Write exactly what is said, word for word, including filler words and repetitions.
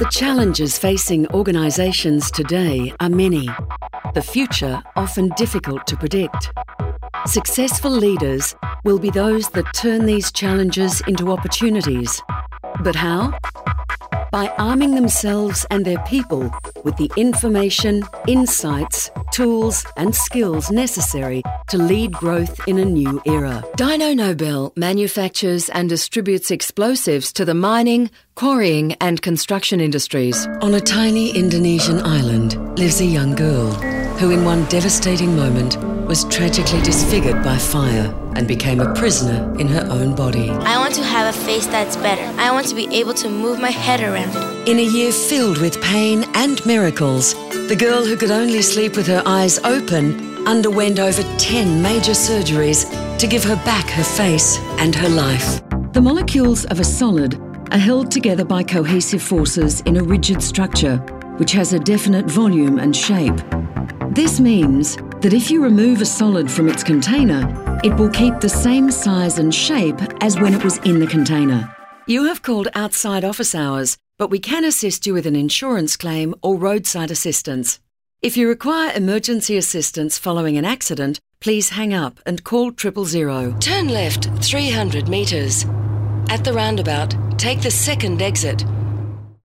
The challenges facing organisations today are many. The future often difficult to predict. Successful leaders will be those that turn these challenges into opportunities. But how? By arming themselves and their people with the information, insights, tools and skills necessary to lead growth in a new era. Dyno Nobel manufactures and distributes explosives to the mining, quarrying and construction industries. On a tiny Indonesian island lives a young girl who in one devastating moment was tragically disfigured by fire and became a prisoner in her own body. I want to have a face that's better. I want to be able to move my head around. In a year filled with pain and miracles, the girl who could only sleep with her eyes open underwent over ten major surgeries to give her back her face and her life. The molecules of a solid are held together by cohesive forces in a rigid structure, which has a definite volume and shape. This means that if you remove a solid from its container, it will keep the same size and shape as when it was in the container. You have called outside office hours, but we can assist you with an insurance claim or roadside assistance. If you require emergency assistance following an accident, please hang up and call triple zero. Turn left three hundred metres. At the roundabout, take the second exit.